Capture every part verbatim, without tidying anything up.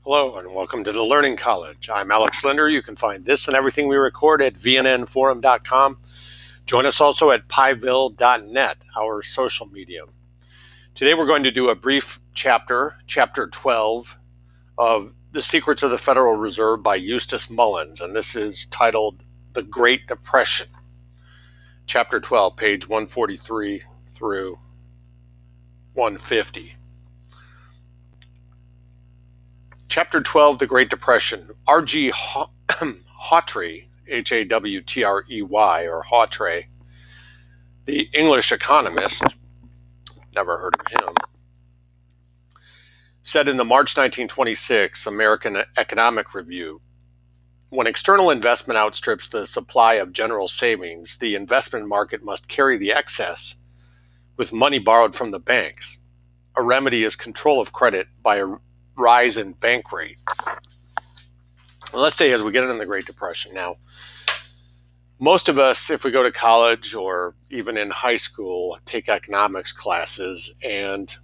Hello and welcome to the Learning College. I'm Alex Linder. You can find this and everything we record at V N N forum dot com. Join us also at pieville dot net, our social medium. Today we're going to do a brief chapter, chapter twelve, of The Secrets of the Federal Reserve by Eustace Mullins, and this is titled The Great Depression. Chapter twelve, page one forty-three through one fifty. Chapter twelve, The Great Depression. R G Hawtrey, H A W T R E Y, or Hawtrey, the English economist, never heard of him, said in the March nineteen twenty-six American Economic Review, when external investment outstrips the supply of general savings, the investment market must carry the excess with money borrowed from the banks. A remedy is control of credit by a rise in bank rate. Let's say as we get into the Great Depression now, most of us, if we go to college or even in high school, take economics classes, and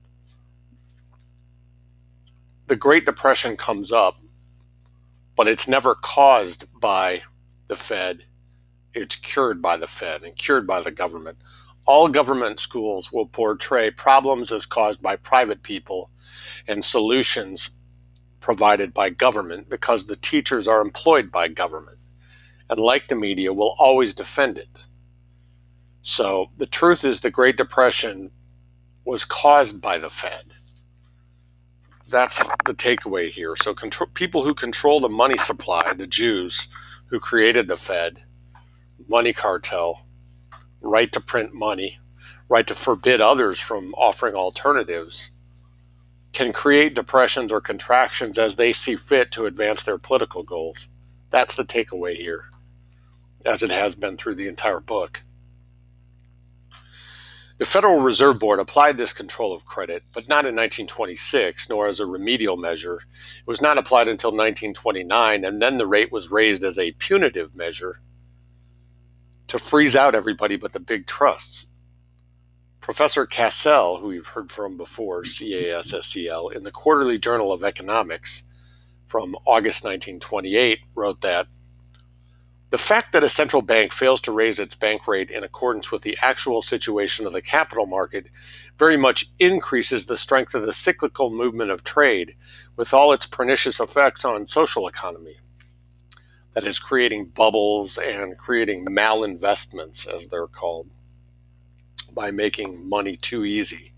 the Great Depression comes up, but it's never caused by the Fed. It's cured by the Fed and cured by the government. All government schools will portray problems as caused by private people and solutions provided by government because the teachers are employed by government, and like the media, will always defend it. So the truth is the Great Depression was caused by the Fed. That's the takeaway here. So control, people who control the money supply, the Jews who created the Fed, money cartel, right to print money, right to forbid others from offering alternatives, can create depressions or contractions as they see fit to advance their political goals. That's the takeaway here, as it has been through the entire book. The Federal Reserve Board applied this control of credit, but not in nineteen twenty-six, nor as a remedial measure. It was not applied until nineteen twenty-nine, and then the rate was raised as a punitive measure to freeze out everybody but the big trusts. Professor Cassell, who we've heard from before, C A S S E L, in the Quarterly Journal of Economics from August nineteen twenty-eight, wrote that the fact that a central bank fails to raise its bank rate in accordance with the actual situation of the capital market very much increases the strength of the cyclical movement of trade with all its pernicious effects on social economy. That is, creating bubbles and creating malinvestments, as they're called, by making money too easy.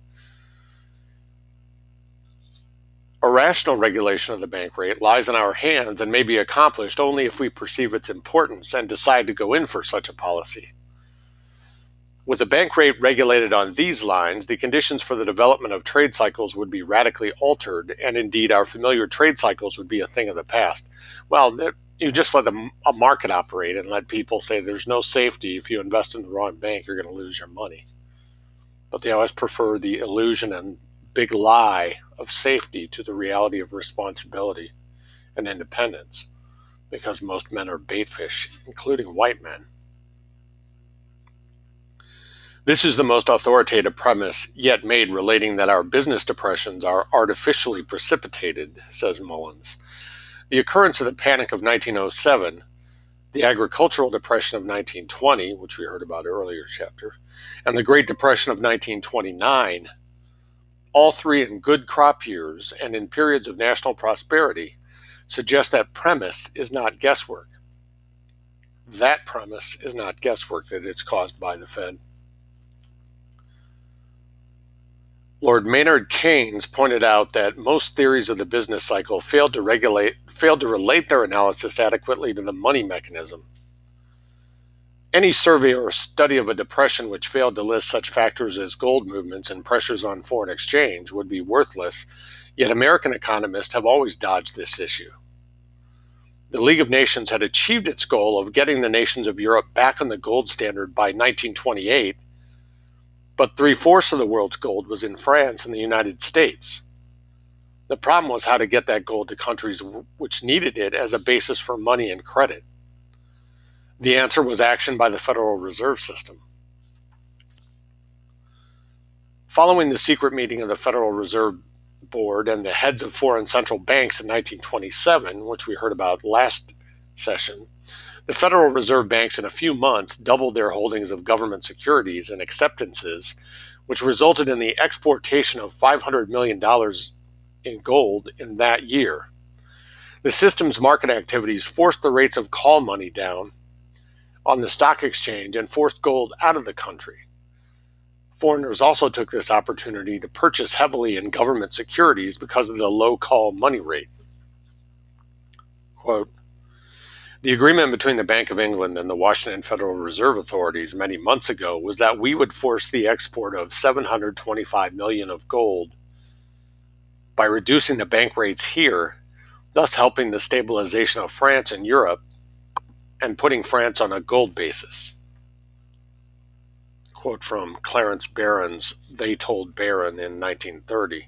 A rational regulation of the bank rate lies in our hands and may be accomplished only if we perceive its importance and decide to go in for such a policy. With the bank rate regulated on these lines, the conditions for the development of trade cycles would be radically altered, and indeed our familiar trade cycles would be a thing of the past. Well, you just let the, a market operate and let people say there's no safety. If you invest in the wrong bank, you're going to lose your money. But they always prefer the illusion and big lie of safety to the reality of responsibility and independence, because most men are baitfish, including white men. This is the most authoritative premise yet made relating that our business depressions are artificially precipitated, says Mullins. The occurrence of the Panic of nineteen oh seven, the Agricultural Depression of nineteen twenty, which we heard about earlier chapter, and the Great Depression of nineteen twenty-nine, all three in good crop years and in periods of national prosperity, suggest that premise is not guesswork. That premise is not guesswork, that it's caused by the Fed. Lord Maynard Keynes pointed out that most theories of the business cycle failed to regulate, failed to relate their analysis adequately to the money mechanism. Any survey or study of a depression which failed to list such factors as gold movements and pressures on foreign exchange would be worthless, yet American economists have always dodged this issue. The League of Nations had achieved its goal of getting the nations of Europe back on the gold standard by nineteen twenty-eight, but three-fourths of the world's gold was in France and the United States. The problem was how to get that gold to countries which needed it as a basis for money and credit. The answer was action by the Federal Reserve System. Following the secret meeting of the Federal Reserve Board and the heads of foreign central banks in nineteen twenty-seven, which we heard about last session, the Federal Reserve banks in a few months doubled their holdings of government securities and acceptances, which resulted in the exportation of five hundred million dollars in gold in that year. The system's market activities forced the rates of call money down on the stock exchange and forced gold out of the country. Foreigners also took this opportunity to purchase heavily in government securities because of the low call money rate. Quote, "The agreement between the Bank of England and the Washington Federal Reserve authorities many months ago was that we would force the export of seven hundred twenty-five million dollars of gold by reducing the bank rates here, thus helping the stabilization of France and Europe and putting France on a gold basis." Quote from Clarence Barron's They Told Barron in nineteen thirty.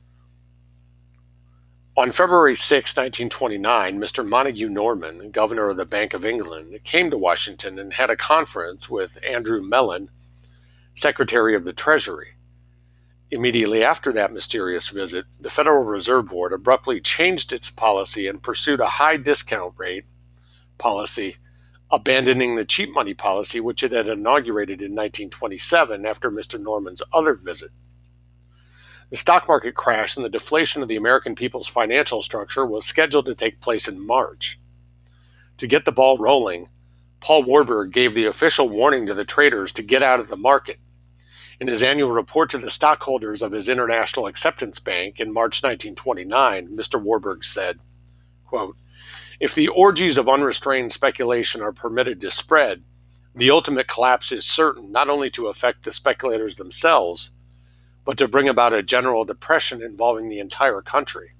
On February sixth, nineteen twenty-nine, Mister Montague Norman, governor of the Bank of England, came to Washington and had a conference with Andrew Mellon, Secretary of the Treasury. Immediately after that mysterious visit, the Federal Reserve Board abruptly changed its policy and pursued a high discount rate policy, abandoning the cheap money policy which it had inaugurated in nineteen twenty-seven after Mister Norman's other visit. The stock market crash and the deflation of the American people's financial structure was scheduled to take place in March. To get the ball rolling, Paul Warburg gave the official warning to the traders to get out of the market. In his annual report to the stockholders of his International Acceptance Bank in March nineteen twenty-nine, Mister Warburg said, quote, "If the orgies of unrestrained speculation are permitted to spread, the ultimate collapse is certain not only to affect the speculators themselves, but to bring about a general depression involving the entire country."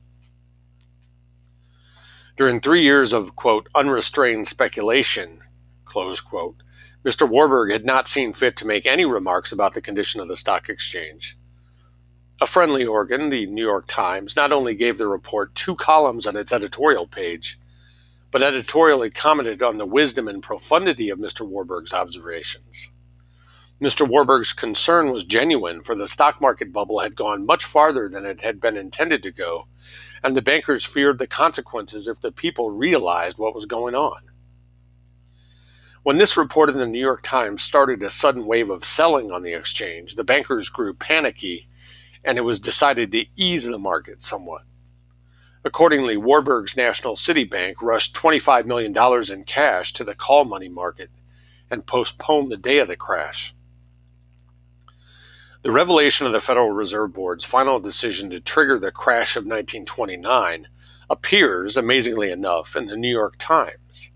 During three years of, quote, "unrestrained speculation," close quote, Mister Warburg had not seen fit to make any remarks about the condition of the stock exchange. A friendly organ, the New York Times, not only gave the report two columns on its editorial page, but editorially commented on the wisdom and profundity of Mister Warburg's observations. Mister Warburg's concern was genuine, for the stock market bubble had gone much farther than it had been intended to go, and the bankers feared the consequences if the people realized what was going on. When this report in the New York Times started a sudden wave of selling on the exchange, the bankers grew panicky, and it was decided to ease the market somewhat. Accordingly, Warburg's National City Bank rushed twenty-five million dollars in cash to the call money market and postponed the day of the crash. The revelation of the Federal Reserve Board's final decision to trigger the crash of nineteen twenty-nine appears, amazingly enough, in the New York Times.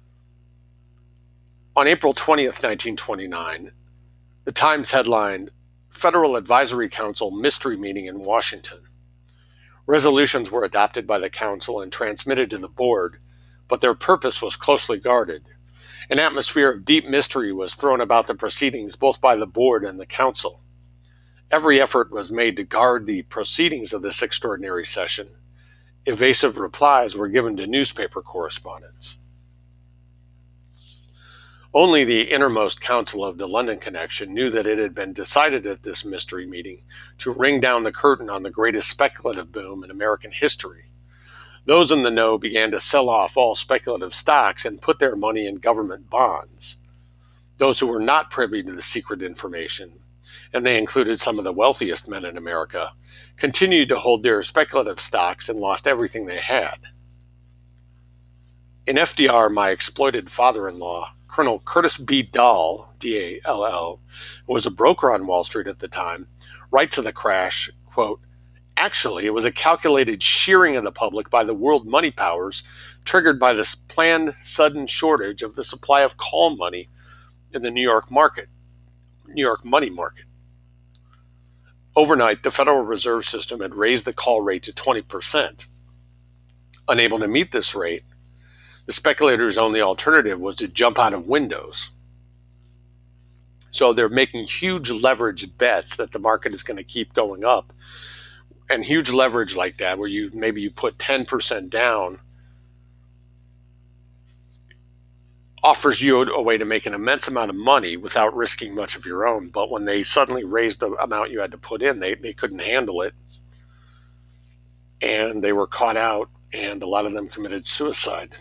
On April twentieth, nineteen twenty-nine, the Times headlined, "Federal Advisory Council Mystery Meeting in Washington." Resolutions were adopted by the Council and transmitted to the Board, but their purpose was closely guarded. An atmosphere of deep mystery was thrown about the proceedings both by the Board and the Council. Every effort was made to guard the proceedings of this extraordinary session. Evasive replies were given to newspaper correspondents. Only the innermost council of the London connection knew that it had been decided at this mystery meeting to ring down the curtain on the greatest speculative boom in American history. Those in the know began to sell off all speculative stocks and put their money in government bonds. Those who were not privy to the secret information, and they included some of the wealthiest men in America, continued to hold their speculative stocks and lost everything they had. In F D R, my exploited father-in-law, Colonel Curtis B. Dahl, D A L L, who was a broker on Wall Street at the time, writes of the crash, quote, "Actually, it was a calculated shearing of the public by the world money powers triggered by this planned sudden shortage of the supply of call money in the New York market, New York money market. Overnight, the Federal Reserve System had raised the call rate to twenty percent. Unable to meet this rate, the speculators' only alternative was to jump out of windows. So they're making huge leverage bets that the market is going to keep going up. And huge leverage like that, where you maybe you put ten percent down, offers you a way to make an immense amount of money without risking much of your own. But when they suddenly raised the amount you had to put in, they, they couldn't handle it. and they were caught out, and a lot of them committed suicide.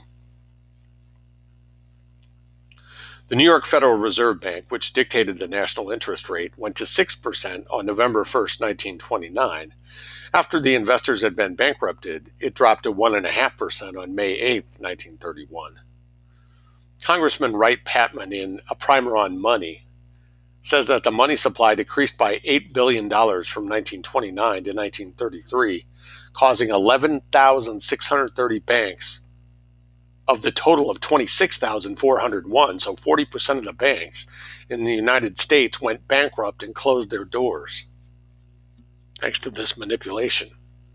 The New York Federal Reserve Bank, which dictated the national interest rate, went to six percent on November first, nineteen twenty-nine. After the investors had been bankrupted, it dropped to one point five percent on May eighth, nineteen thirty-one. Congressman Wright Patman, in A Primer on Money, says that the money supply decreased by eight billion dollars from nineteen twenty-nine to nineteen thirty-three, causing eleven thousand six hundred thirty banks of the total of twenty-six thousand four hundred one, so forty percent of the banks in the United States went bankrupt and closed their doors, thanks to this manipulation.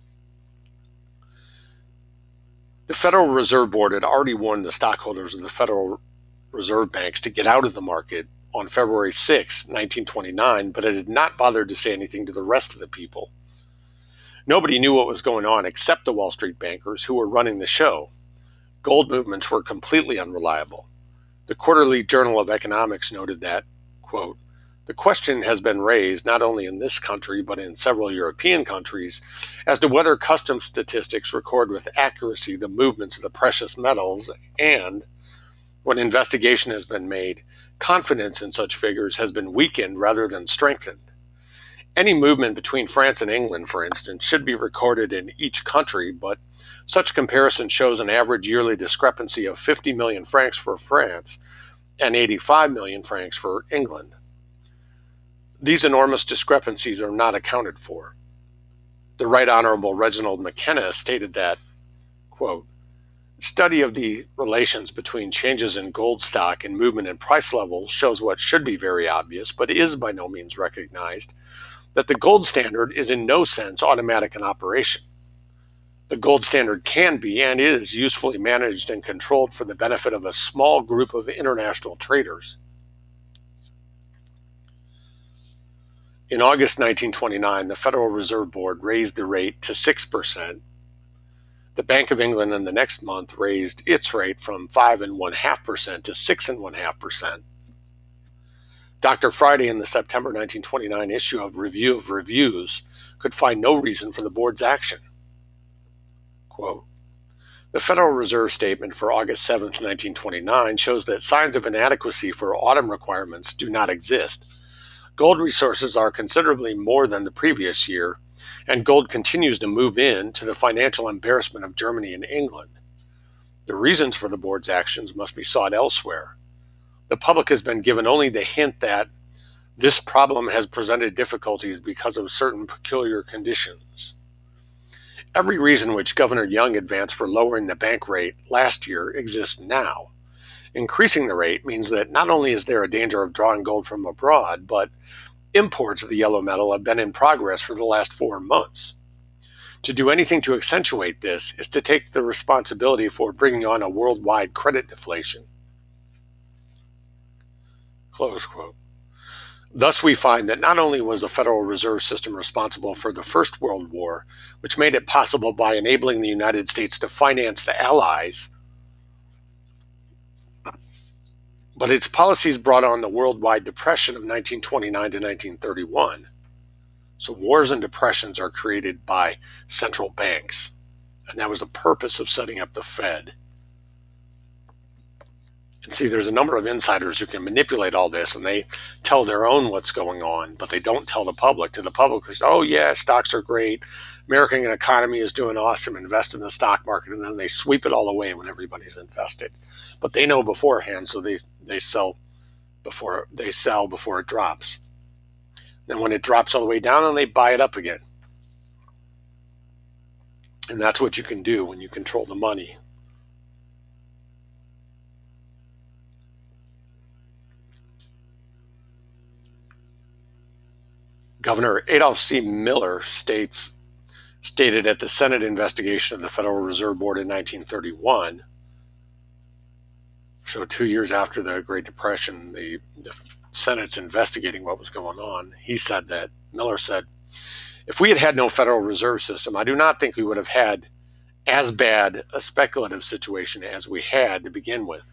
The Federal Reserve Board had already warned the stockholders of the Federal Reserve banks to get out of the market on February sixth, nineteen twenty-nine, but it had not bothered to say anything to the rest of the people. Nobody knew what was going on except the Wall Street bankers who were running the show. Gold movements were completely unreliable. The Quarterly Journal of Economics noted that, quote, "The question has been raised not only in this country but in several European countries as to whether customs statistics record with accuracy the movements of the precious metals, and, when investigation has been made, confidence in such figures has been weakened rather than strengthened. Any movement between France and England, for instance, should be recorded in each country, but such comparison shows an average yearly discrepancy of fifty million francs for France and eighty-five million francs for England. These enormous discrepancies are not accounted for." The Right Honorable Reginald McKenna stated that, quote, "Study of the relations between changes in gold stock and movement in price levels shows what should be very obvious, but is by no means recognized, that the gold standard is in no sense automatic in operation. The gold standard can be and is usefully managed and controlled for the benefit of a small group of international traders." In August nineteen twenty-nine, the Federal Reserve Board raised the rate to six percent. The Bank of England in the next month raised its rate from five point one five percent to six point one five percent. Doctor Friday, in the September nineteen twenty-nine issue of Review of Reviews, could find no reason for the board's action. Quote, "The Federal Reserve statement for August seventh, nineteen twenty-nine shows that signs of inadequacy for autumn requirements do not exist. Gold resources are considerably more than the previous year, and gold continues to move in to the financial embarrassment of Germany and England. The reasons for the board's actions must be sought elsewhere. The public has been given only the hint that this problem has presented difficulties because of certain peculiar conditions. Every reason which Governor Young advanced for lowering the bank rate last year exists now. Increasing the rate means that not only is there a danger of drawing gold from abroad, but imports of the yellow metal have been in progress for the last four months. To do anything to accentuate this is to take the responsibility for bringing on a worldwide credit deflation." Close quote. Thus we find that not only was the Federal Reserve System responsible for the First World War, which made it possible by enabling the United States to finance the Allies, but its policies brought on the worldwide depression of nineteen twenty-nine to nineteen thirty-one. So wars and depressions are created by central banks, and that was the purpose of setting up the Fed. And see, there's a number of insiders who can manipulate all this, and they tell their own what's going on, but they don't tell the public. To the public, they say, "Oh yeah, stocks are great. American economy is doing awesome. Invest in the stock market," and then they sweep it all away when everybody's invested. But they know beforehand, so they they sell before they sell before it drops. Then when it drops all the way down, then they buy it up again. And that's what you can do when you control the money. Governor Adolph C. Miller states, stated at the Senate investigation of the Federal Reserve Board in nineteen thirty-one, so two years after the Great Depression, the, the Senate's investigating what was going on. He said that, Miller said, "If we had had no Federal Reserve System, I do not think we would have had as bad a speculative situation as we had to begin with."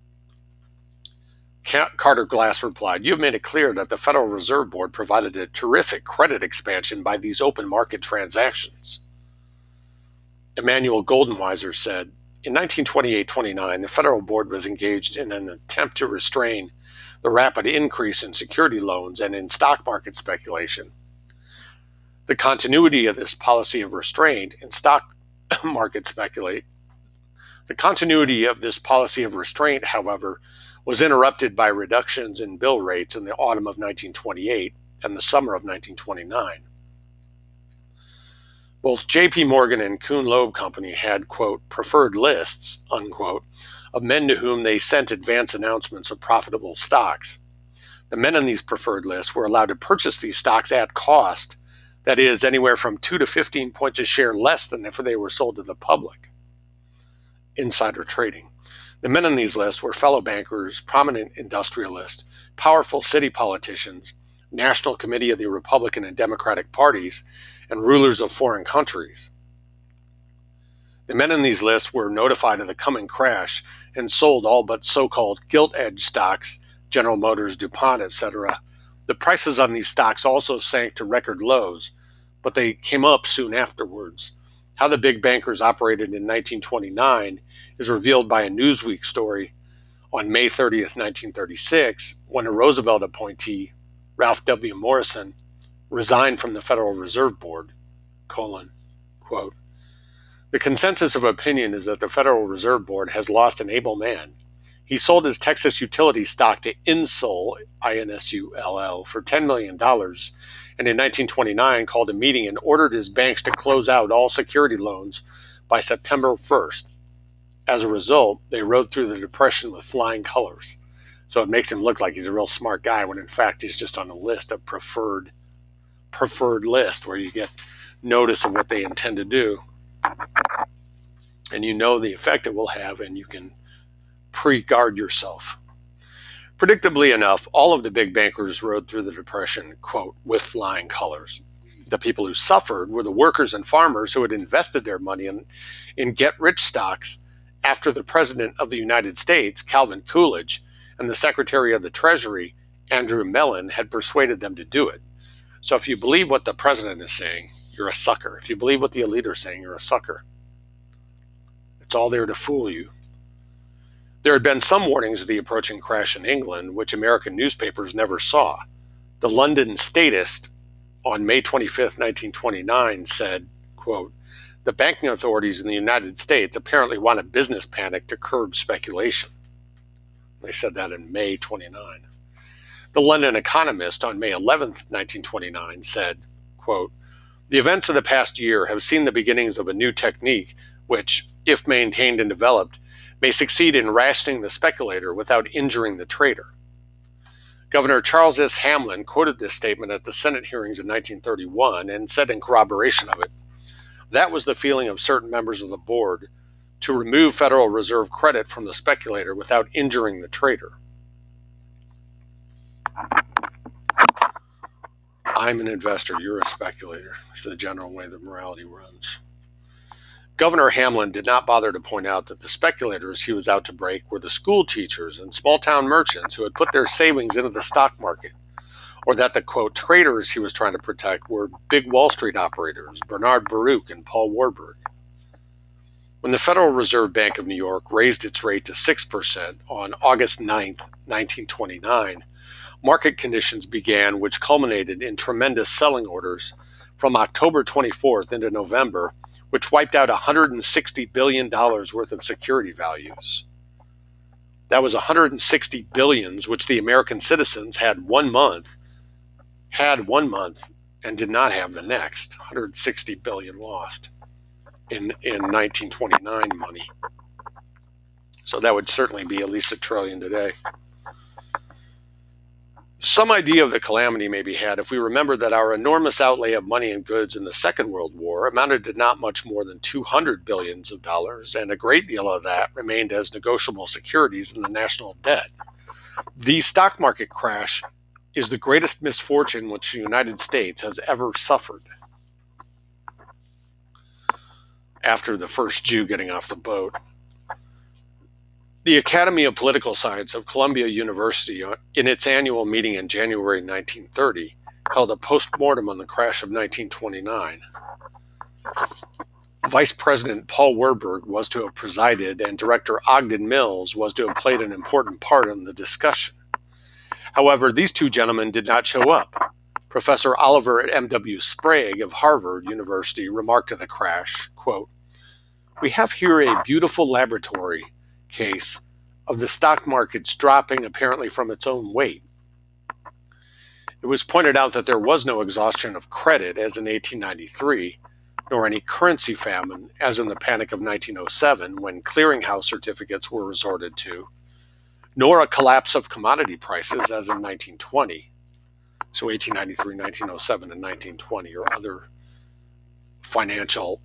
Carter Glass replied, "You have made it clear that the Federal Reserve Board provided a terrific credit expansion by these open market transactions." Emmanuel Goldenweiser said, in nineteen twenty-eight twenty-nine, the Federal Board was engaged in an attempt to restrain the rapid increase in security loans and in stock market speculation. The continuity of this policy of restraint in stock market speculate the continuity of this policy of restraint, however, was interrupted by reductions in bill rates in the autumn of nineteen twenty-eight and the summer of nineteen twenty-nine. Both J P. Morgan and Kuhn Loeb Company had, quote, preferred lists, unquote, of men to whom they sent advance announcements of profitable stocks. The men on these preferred lists were allowed to purchase these stocks at cost, that is, anywhere from two to fifteen points a share less than if they were sold to the public. Insider trading. The men on these lists were fellow bankers, prominent industrialists, powerful city politicians, National Committee of the Republican and Democratic parties, and rulers of foreign countries. The men on these lists were notified of the coming crash and sold all but so-called gilt-edged stocks, General Motors, DuPont, et cetera. The prices on these stocks also sank to record lows, but they came up soon afterwards. How the big bankers operated in nineteen twenty-nine is revealed by a Newsweek story on May thirtieth, nineteen thirty-six, when a Roosevelt appointee, Ralph W. Morrison, resigned from the Federal Reserve Board, colon, quote, the consensus of opinion is that the Federal Reserve Board has lost an able man. He sold his Texas utility stock to Insull, I N S U L L, for ten million dollars, and in nineteen twenty-nine called a meeting and ordered his banks to close out all security loans by September first. As a result, they rode through the Depression with flying colors. So it makes him look like he's a real smart guy when in fact he's just on a list of preferred preferred list where you get notice of what they intend to do and you know the effect it will have and you can pre-guard yourself. Predictably enough, all of the big bankers rode through the Depression, quote, with flying colors. The people who suffered were the workers and farmers who had invested their money in, in get-rich stocks after the President of the United States, Calvin Coolidge, and the Secretary of the Treasury, Andrew Mellon, had persuaded them to do it. So if you believe what the president is saying, you're a sucker. If you believe what the elite are saying, you're a sucker. It's all there to fool you. There had been some warnings of the approaching crash in England, which American newspapers never saw. The London Statist on May twenty-fifth, nineteen twenty-nine said, quote, the banking authorities in the United States apparently want a business panic to curb speculation. They said that in May twenty-ninth. The London Economist on May eleventh, nineteen twenty-nine said, quote, the events of the past year have seen the beginnings of a new technique which, if maintained and developed, may succeed in rationing the speculator without injuring the trader. Governor Charles S. Hamlin quoted this statement at the Senate hearings in nineteen thirty-one and said in corroboration of it, that was the feeling of certain members of the board to remove Federal Reserve credit from the speculator without injuring the trader. I'm an investor, you're a speculator. It's the general way that morality runs. Governor Hamlin did not bother to point out that the speculators he was out to break were the school teachers and small-town merchants who had put their savings into the stock market, or that the, quote, traders he was trying to protect were big Wall Street operators, Bernard Baruch and Paul Warburg. When the Federal Reserve Bank of New York raised its rate to six percent on August ninth, nineteen twenty-nine, market conditions began which culminated in tremendous selling orders from October twenty-fourth into November, which wiped out one hundred sixty billion dollars worth of security values. That was one hundred sixty billion dollars, which the American citizens had one month, had one month, and did not have the next. one hundred sixty billion dollars lost in, in nineteen twenty-nine money. So that would certainly be at least a trillion today. Some idea of the calamity may be had if we remember that our enormous outlay of money and goods in the Second World War amounted to not much more than two hundred billions of dollars, and a great deal of that remained as negotiable securities in the national debt. The stock market crash is the greatest misfortune which the United States has ever suffered. After the first Jew getting off the boat. The Academy of Political Science of Columbia University, in its annual meeting in January nineteen thirty, held a post-mortem on the crash of nineteen twenty-nine. Vice President Paul Warburg was to have presided, and Director Ogden Mills was to have played an important part in the discussion. However, these two gentlemen did not show up. Professor Oliver M W Sprague of Harvard University remarked of the crash, quote, "We have here a beautiful laboratory case of the stock markets dropping apparently from its own weight. It was pointed out that there was no exhaustion of credit, as in eighteen ninety-three, nor any currency famine, as in the Panic of nineteen oh seven, when clearinghouse certificates were resorted to, nor a collapse of commodity prices, as in nineteen twenty. So eighteen ninety-three, nineteen oh seven, and nineteen twenty are other financial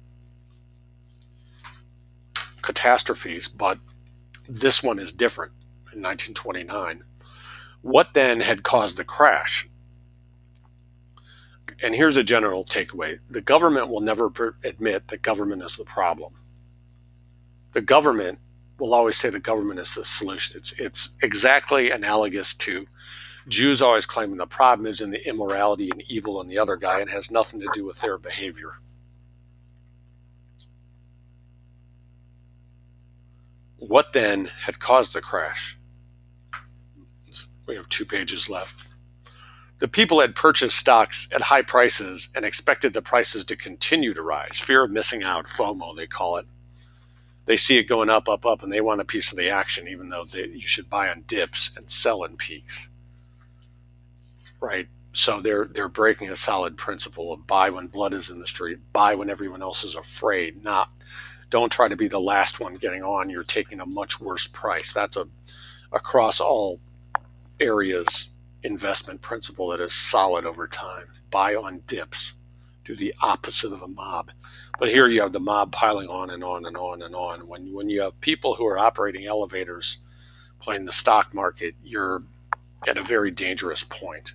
catastrophes, but this one is different in nineteen twenty-nine. What then had caused the crash? And here's a general takeaway. The government will never admit that government is the problem. The government will always say the government is the solution. It's, it's exactly analogous to Jews always claiming the problem is in the immorality and evil in the other guy and has nothing to do with their behavior. What then had caused the crash? We have two pages left. The people had purchased stocks at high prices and expected the prices to continue to rise. Fear of missing out, FOMO, they call it. They see it going up, up, up, and they want a piece of the action, even though they, you should buy on dips and sell in peaks. Right? So they're they're breaking a solid principle of buy when blood is in the street, buy when everyone else is afraid, not don't try to be the last one getting on. You're taking a much worse price. That's a across all areas investment principle that is solid over time. Buy on dips. Do the opposite of the mob. But here you have the mob piling on and on and on and on. When when you have people who are operating elevators playing the stock market, you're at a very dangerous point.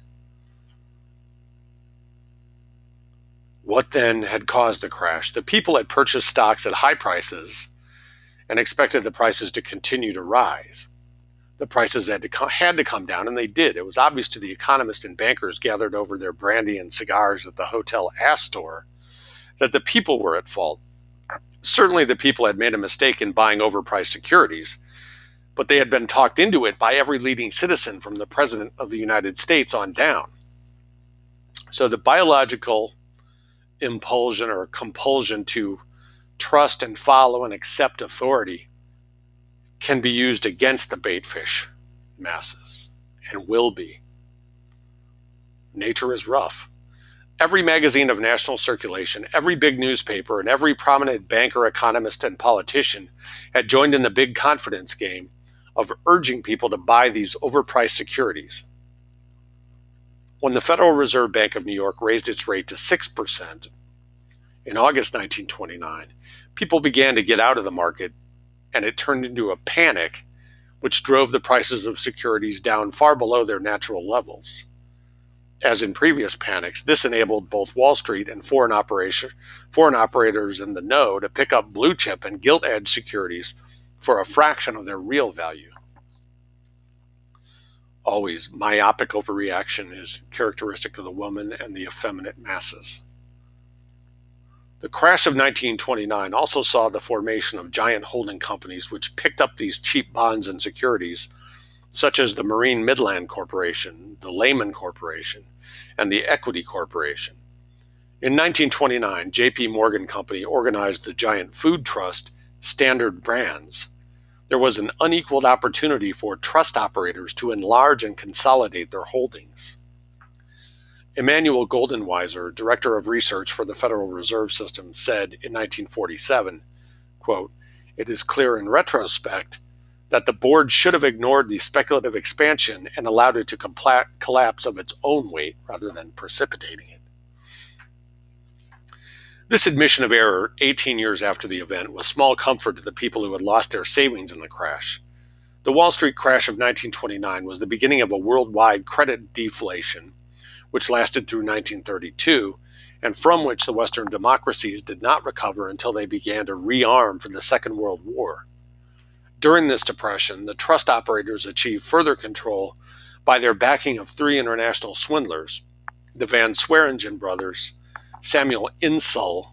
What then had caused the crash? The people had purchased stocks at high prices and expected the prices to continue to rise. The prices had to, come, had to come down, and they did. It was obvious to the economists and bankers gathered over their brandy and cigars at the Hotel Astor that the people were at fault. Certainly the people had made a mistake in buying overpriced securities, but they had been talked into it by every leading citizen from the President of the United States on down. So the biological impulsion or compulsion to trust and follow and accept authority can be used against the baitfish masses and will be. Nature is rough. Every magazine of national circulation, every big newspaper, and every prominent banker, economist, and politician had joined in the big confidence game of urging people to buy these overpriced securities. When the Federal Reserve Bank of New York raised its rate to six percent in August nineteen twenty-nine, people began to get out of the market, and it turned into a panic, which drove the prices of securities down far below their natural levels. As in previous panics, this enabled both Wall Street and foreign, operation, foreign operators in the know to pick up blue chip and gilt-edged securities for a fraction of their real value. Always, myopic overreaction is characteristic of the woman and the effeminate masses. The crash of nineteen twenty-nine also saw the formation of giant holding companies which picked up these cheap bonds and securities, such as the Marine Midland Corporation, the Lehman Corporation, and the Equity Corporation. In nineteen twenty-nine, J P Morgan Company organized the giant food trust Standard Brands. There was an unequaled opportunity for trust operators to enlarge and consolidate their holdings. Emanuel Goldenweiser, director of research for the Federal Reserve System, said in nineteen forty-seven, quote, "It is clear in retrospect that the board should have ignored the speculative expansion and allowed it to compla- collapse of its own weight rather than precipitating it." This admission of error, eighteen years after the event, was small comfort to the people who had lost their savings in the crash. The Wall Street crash of nineteen twenty-nine was the beginning of a worldwide credit deflation, which lasted through nineteen thirty-two, and from which the Western democracies did not recover until they began to rearm for the Second World War. During this depression, the trust operators achieved further control by their backing of three international swindlers, the Van Sweringen brothers, Samuel Insull,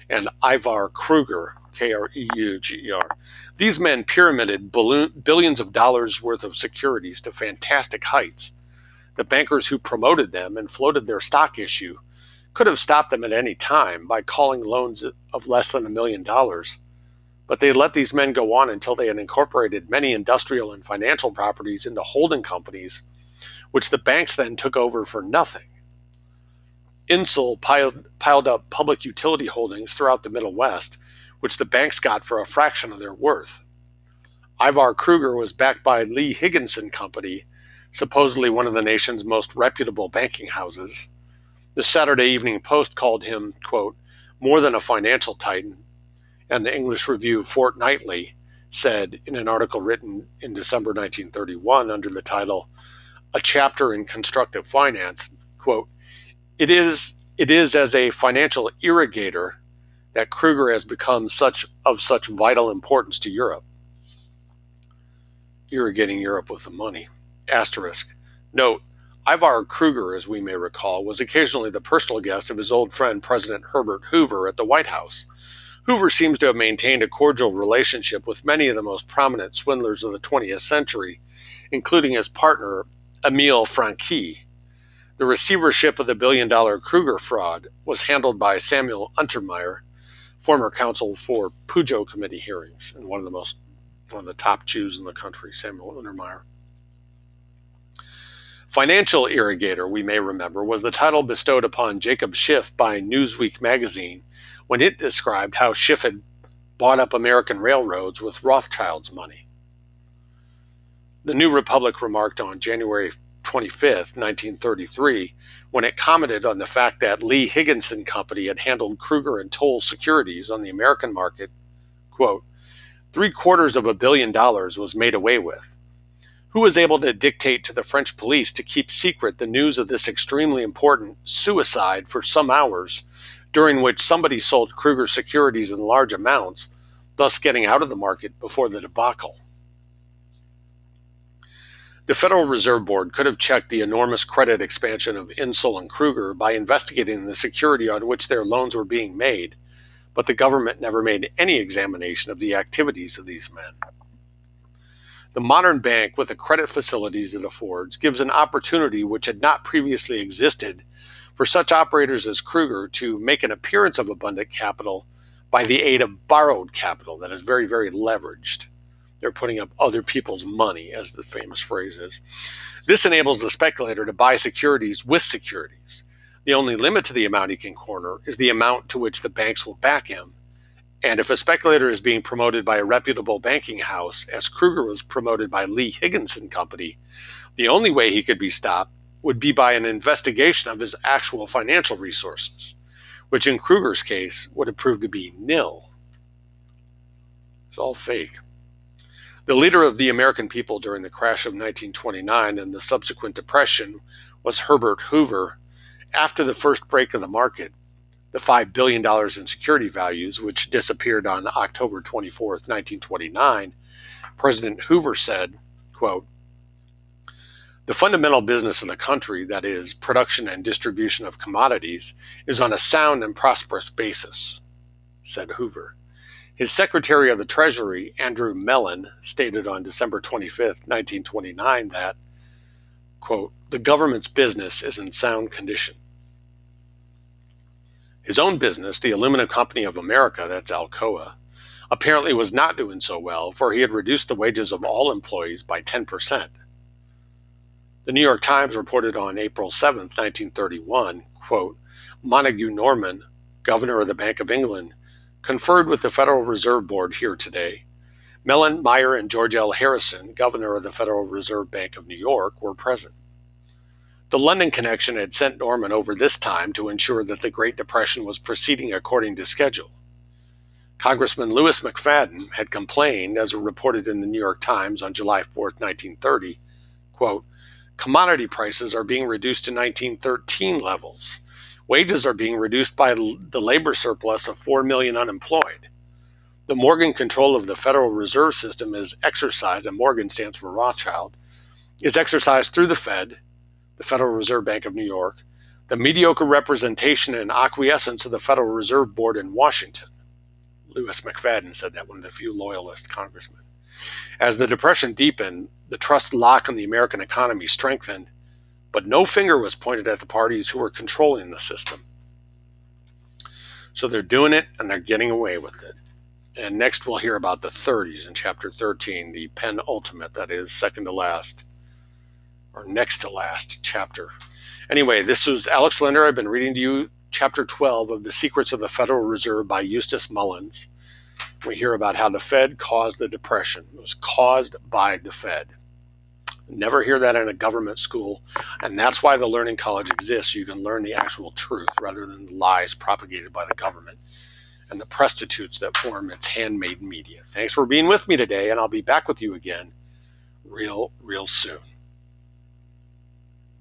and Ivar Kruger, K R E U G E R. These men pyramided balloon, billions of dollars worth of securities to fantastic heights. The bankers who promoted them and floated their stock issue could have stopped them at any time by calling loans of less than a million dollars. But they let these men go on until they had incorporated many industrial and financial properties into holding companies, which the banks then took over for nothing. Insull piled, piled up public utility holdings throughout the Middle West, which the banks got for a fraction of their worth. Ivar Kruger was backed by Lee Higginson Company, supposedly one of the nation's most reputable banking houses. The Saturday Evening Post called him, quote, more than a financial titan, and the English Review Fortnightly said in an article written in December nineteen thirty-one under the title, A Chapter in Constructive Finance, quote, It is, it is as a financial irrigator that Kruger has become such of such vital importance to Europe. Irrigating Europe with the money. Asterisk. Note, Ivar Kruger, as we may recall, was occasionally the personal guest of his old friend President Herbert Hoover at the White House. Hoover seems to have maintained a cordial relationship with many of the most prominent swindlers of the twentieth century, including his partner, Emile Franqui. The receivership of the billion-dollar Kruger fraud was handled by Samuel Untermyer, former counsel for Pujo Committee hearings, and one of the most, one of the top Jews in the country, Samuel Untermyer. Financial irrigator, we may remember, was the title bestowed upon Jacob Schiff by Newsweek magazine when it described how Schiff had bought up American railroads with Rothschild's money. The New Republic remarked on January twenty-fifth, nineteen thirty-three, when it commented on the fact that Lee Higginson Company had handled Kruger and Toll securities on the American market, quote, three quarters of a billion dollars was made away with. Who was able to dictate to the French police to keep secret the news of this extremely important suicide for some hours, during which somebody sold Kruger securities in large amounts, thus getting out of the market before the debacle? The Federal Reserve Board could have checked the enormous credit expansion of Insull and Kruger by investigating the security on which their loans were being made, but the government never made any examination of the activities of these men. The modern bank, with the credit facilities it affords, gives an opportunity which had not previously existed for such operators as Kruger to make an appearance of abundant capital by the aid of borrowed capital that is very, very leveraged. They're putting up other people's money, as the famous phrase is. This enables the speculator to buy securities with securities. The only limit to the amount he can corner is the amount to which the banks will back him. And if a speculator is being promoted by a reputable banking house, as Kruger was promoted by Lee Higginson Company, the only way he could be stopped would be by an investigation of his actual financial resources, which in Kruger's case would have proved to be nil. It's all fake. The leader of the American people during the crash of nineteen twenty-nine and the subsequent depression was Herbert Hoover. After the first break of the market, the five billion dollars in security values, which disappeared on October twenty-fourth, nineteen twenty-nine, President Hoover said, quote, the fundamental business of the country, that is, production and distribution of commodities, is on a sound and prosperous basis, said Hoover. His Secretary of the Treasury, Andrew Mellon, stated on December twenty-fifth, nineteen twenty-nine that, quote, the government's business is in sound condition. His own business, the Aluminum Company of America, that's Alcoa, apparently was not doing so well, for he had reduced the wages of all employees by ten percent. The New York Times reported on April seventh, nineteen thirty-one, quote, Montague Norman, governor of the Bank of England, conferred with the Federal Reserve Board here today. Mellon, Meyer, and George L. Harrison, governor of the Federal Reserve Bank of New York, were present. The London connection had sent Norman over this time to ensure that the Great Depression was proceeding according to schedule. Congressman Louis McFadden had complained, as reported in the New York Times on July fourth, nineteen thirty, quote, commodity prices are being reduced to nineteen thirteen levels. Wages are being reduced by the labor surplus of four million unemployed. The Morgan control of the Federal Reserve System is exercised, and Morgan stands for Rothschild, is exercised through the Fed, the Federal Reserve Bank of New York, The mediocre representation and acquiescence of the Federal Reserve Board in Washington. Lewis McFadden said that, one of the few loyalist congressmen. As the Depression deepened, the trust lock on the American economy strengthened, but no finger was pointed at the parties who were controlling the system. So they're doing it, and they're getting away with it. And next we'll hear about the thirties in chapter thirteen, the penultimate, that is, second to last, or next to last chapter. Anyway, this was Alex Linder. I've been reading to you chapter twelve of The Secrets of the Federal Reserve by Eustace Mullins. We hear about how the Fed caused the Depression. It was caused by the Fed. Never hear that in a government school, and that's why the Learning College exists, so you can learn the actual truth rather than the lies propagated by the government and the prostitutes that form its handmade media. Thanks for being with me today, and I'll be back with you again real, real soon.